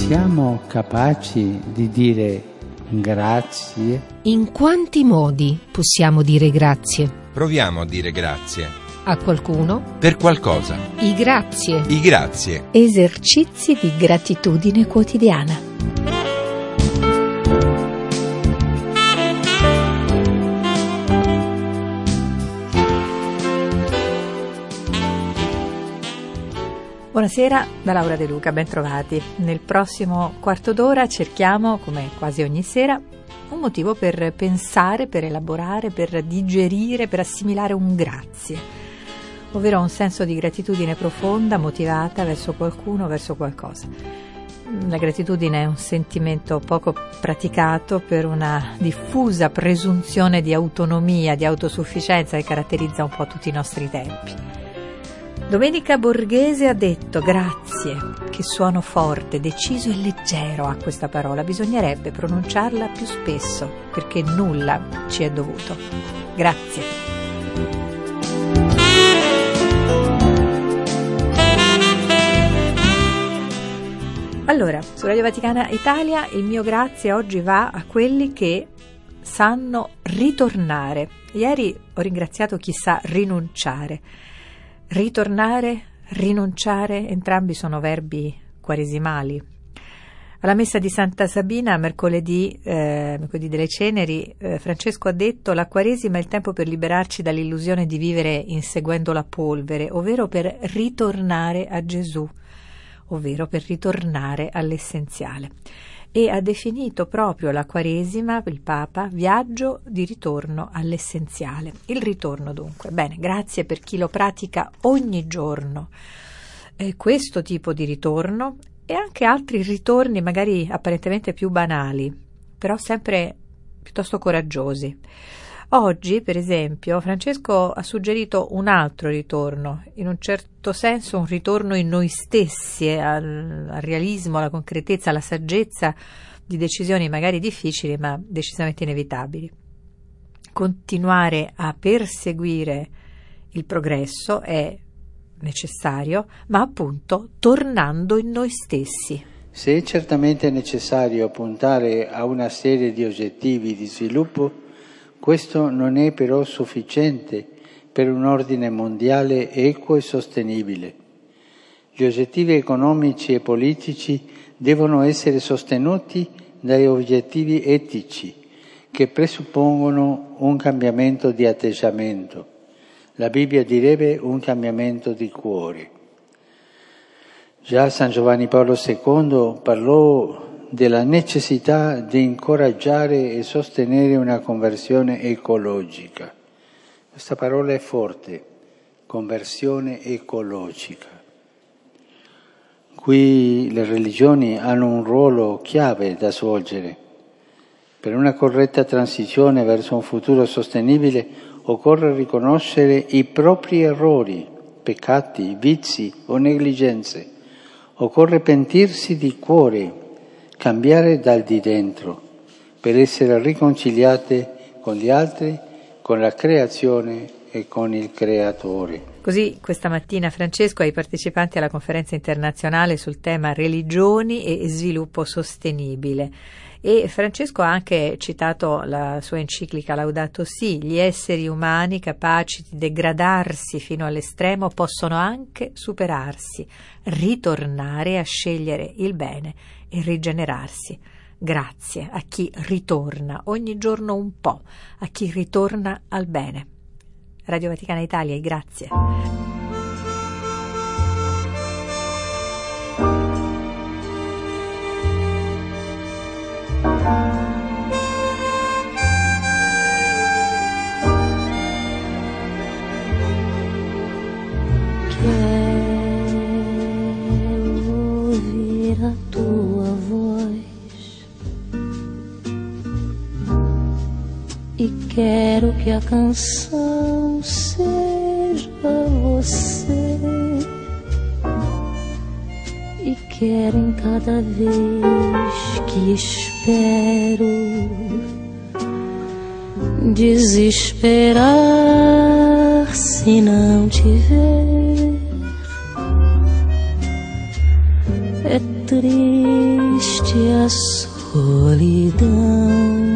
Siamo capaci di dire grazie? In quanti modi possiamo dire grazie? Proviamo a dire grazie. A qualcuno? Per qualcosa. I grazie. I grazie. Esercizi di gratitudine quotidiana. Buonasera da Laura De Luca, ben trovati. Nel prossimo quarto d'ora cerchiamo, come quasi ogni sera, un motivo per pensare, per elaborare, per digerire, per assimilare un grazie, ovvero un senso di gratitudine profonda, motivata verso qualcuno, verso qualcosa. La gratitudine è un sentimento poco praticato per una diffusa presunzione di autonomia, di autosufficienza che caratterizza un po' tutti i nostri tempi. Domenica Borghese ha detto grazie, che suono forte, deciso e leggero ha questa parola, bisognerebbe pronunciarla più spesso perché nulla ci è dovuto. Grazie. Allora, su Radio Vaticana Italia il mio grazie oggi va a quelli che sanno ritornare. Ieri ho ringraziato chi sa rinunciare. Ritornare, rinunciare, entrambi sono verbi quaresimali. Alla messa di Santa Sabina, mercoledì delle Ceneri, Francesco ha detto: la Quaresima è il tempo per liberarci dall'illusione di vivere inseguendo la polvere, ovvero per ritornare a Gesù, ovvero per ritornare all'essenziale. E ha definito proprio la Quaresima, il Papa, viaggio di ritorno all'essenziale. Il ritorno dunque. Bene, grazie per chi lo pratica ogni giorno. Questo tipo di ritorno e anche altri ritorni magari apparentemente più banali, però sempre piuttosto coraggiosi. Oggi, per esempio, Francesco ha suggerito un altro ritorno, in un certo senso un ritorno in noi stessi, al realismo, alla concretezza, alla saggezza di decisioni magari difficili ma decisamente inevitabili. Continuare a perseguire il progresso è necessario, ma appunto tornando in noi stessi. Se è certamente necessario puntare a una serie di obiettivi di sviluppo, questo non è però sufficiente per un ordine mondiale equo e sostenibile. Gli obiettivi economici e politici devono essere sostenuti dai obiettivi etici che presuppongono un cambiamento di atteggiamento. La Bibbia direbbe un cambiamento di cuore. Già San Giovanni Paolo II parlò della necessità di incoraggiare e sostenere una conversione ecologica. Questa parola è forte, conversione ecologica. Qui le religioni hanno un ruolo chiave da svolgere. Per una corretta transizione verso un futuro sostenibile occorre riconoscere i propri errori, peccati, vizi o negligenze. Occorre pentirsi di cuore, cambiare dal di dentro, per essere riconciliate con gli altri, con la creazione e con il Creatore. Così questa mattina Francesco ai partecipanti alla conferenza internazionale sul tema religioni e sviluppo sostenibile. E Francesco ha anche citato la sua enciclica Laudato Si: gli esseri umani capaci di degradarsi fino all'estremo possono anche superarsi, ritornare a scegliere il bene e rigenerarsi. Grazie a chi ritorna ogni giorno un po', a chi ritorna al bene. Radio Vaticana Italia, grazie. A tua voz e quero que a canção seja você e quero em cada vez que espero desesperar se não te ver. é triste a solidão,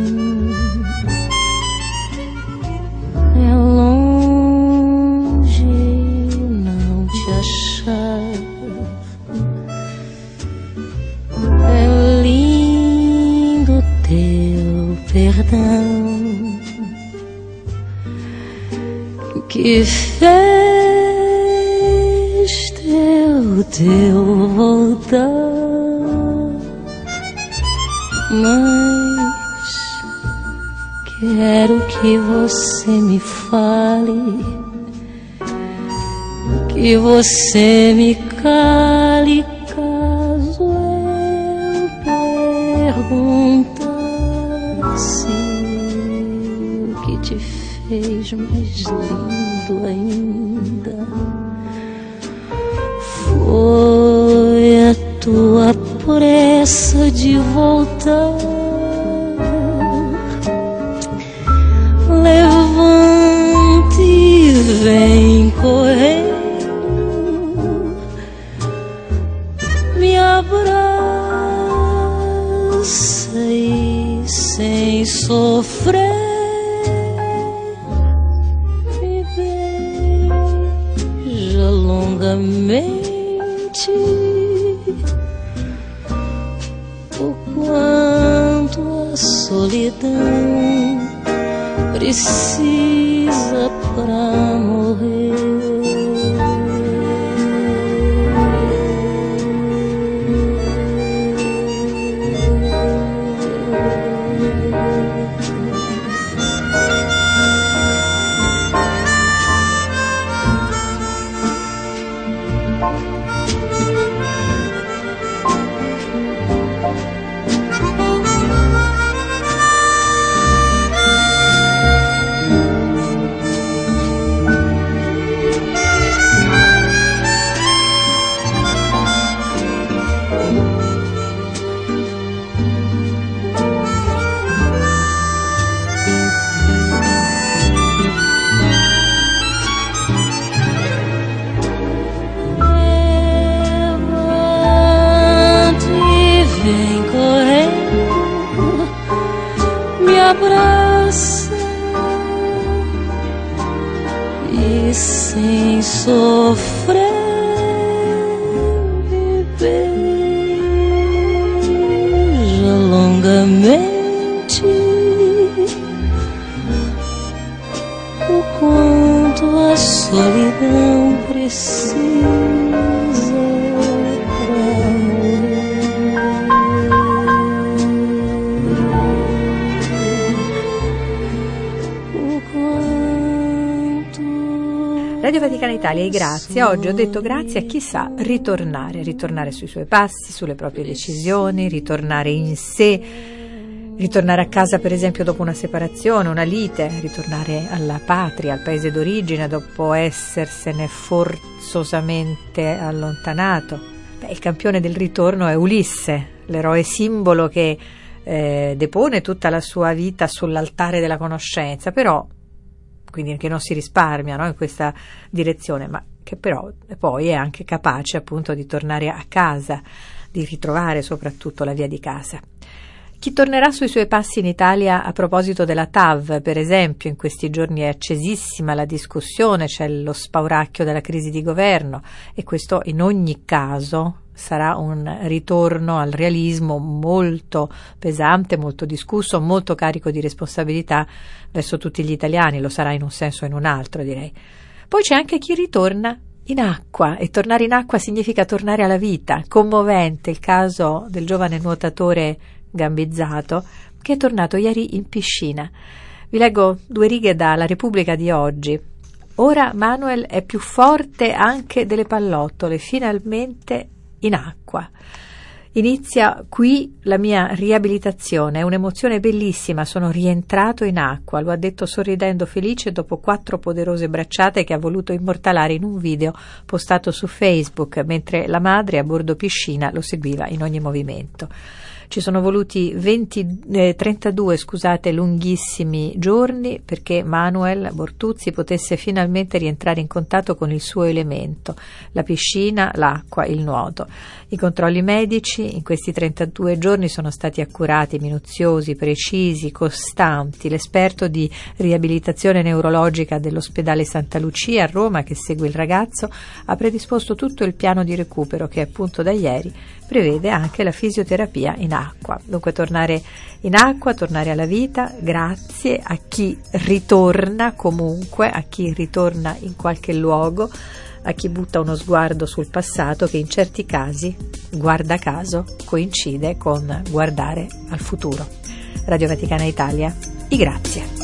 é longe não te achar, é lindo teu perdão, que fez teu voltar. Mas quero que você me fale, que você me cale, caso eu perguntasse o que te fez mais lindo ainda. Foi a tua pressa de voltar. Levante e vem correndo, me abraça e sem sofrer me beija longamente, o quanto a solidão precisa pra morrer. Abraça e sem sofrer me beija longamente, o quanto a solidão precisa pra morrer. Radio Vaticana Italia e grazie. Oggi ho detto grazie a chi sa ritornare sui suoi passi, sulle proprie decisioni, ritornare in sé, ritornare a casa per esempio dopo una separazione, una lite, ritornare alla patria, al paese d'origine dopo essersene forzosamente allontanato. Il campione del ritorno è Ulisse, l'eroe simbolo che depone tutta la sua vita sull'altare della conoscenza, però quindi che non si risparmia, no, in questa direzione, ma che però poi è anche capace appunto di tornare a casa, di ritrovare soprattutto la via di casa. Chi tornerà sui suoi passi in Italia a proposito della TAV, per esempio, in questi giorni è accesissima la discussione, c'è lo spauracchio della crisi di governo e questo in ogni caso sarà un ritorno al realismo molto pesante, molto discusso, molto carico di responsabilità verso tutti gli italiani, lo sarà in un senso o in un altro, direi. Poi c'è anche chi ritorna in acqua, e tornare in acqua significa tornare alla vita. Commovente il caso del giovane nuotatore gambizzato che è tornato ieri in piscina. Vi leggo 2 righe dalla Repubblica di oggi. Ora Manuel è più forte anche delle pallottole, finalmente in acqua. Inizia qui la mia riabilitazione, è un'emozione bellissima, sono rientrato in acqua, lo ha detto sorridendo felice dopo 4 poderose bracciate che ha voluto immortalare in un video postato su Facebook, mentre la madre a bordo piscina lo seguiva in ogni movimento. Ci sono voluti 32 lunghissimi giorni perché Manuel Bortuzzi potesse finalmente rientrare in contatto con il suo elemento, la piscina, l'acqua, il nuoto. I controlli medici in questi 32 giorni sono stati accurati, minuziosi, precisi, costanti. L'esperto di riabilitazione neurologica dell'ospedale Santa Lucia a Roma, che segue il ragazzo, ha predisposto tutto il piano di recupero che appunto da ieri prevede anche la fisioterapia in acqua. Dunque tornare in acqua, tornare alla vita, grazie a chi ritorna comunque, a chi ritorna in qualche luogo, a chi butta uno sguardo sul passato che in certi casi, guarda caso, coincide con guardare al futuro. Radio Vaticana Italia, i grazie.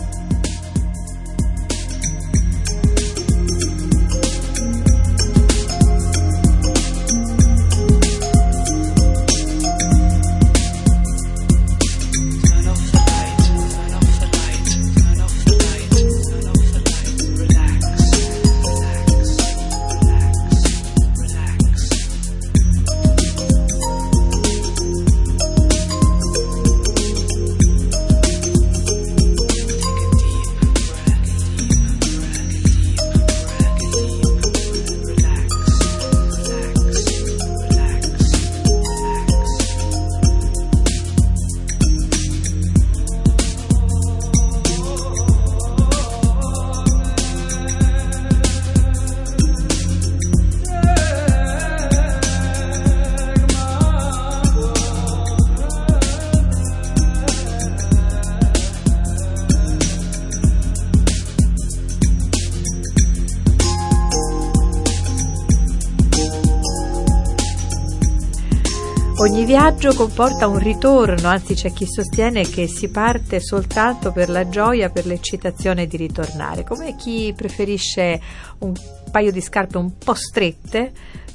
Ogni viaggio comporta un ritorno, anzi c'è chi sostiene che si parte soltanto per la gioia, per l'eccitazione di ritornare, come chi preferisce un paio di scarpe un po' strette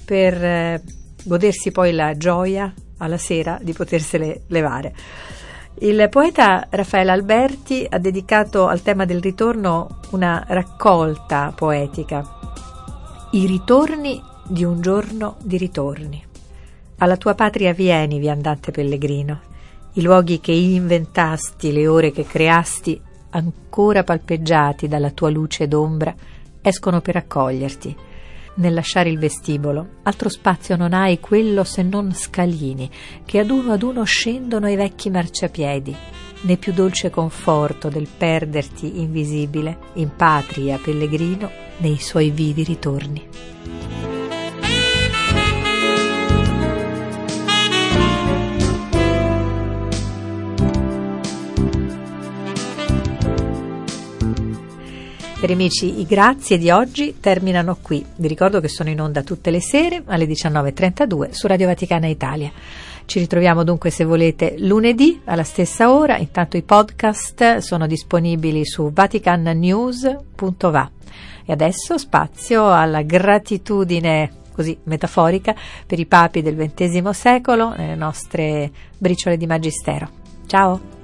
per godersi poi la gioia alla sera di potersele levare. Il poeta Raffaele Alberti ha dedicato al tema del ritorno una raccolta poetica, I ritorni di un giorno di ritorni. Alla tua patria vieni, viandante pellegrino, i luoghi che inventasti, le ore che creasti, ancora palpeggiati dalla tua luce d'ombra, escono per accoglierti. Nel lasciare il vestibolo, altro spazio non hai quello se non scalini, che ad uno scendono i vecchi marciapiedi, né più dolce conforto del perderti invisibile, in patria pellegrino, nei suoi vivi ritorni. Cari amici, i grazie di oggi terminano qui. Vi ricordo che sono in onda tutte le sere alle 19:32 su Radio Vaticana Italia. Ci ritroviamo dunque, se volete, lunedì alla stessa ora. Intanto i podcast sono disponibili su vaticannews.va. E adesso spazio alla gratitudine, così metaforica, per i papi del XX secolo nelle nostre briciole di magistero. Ciao!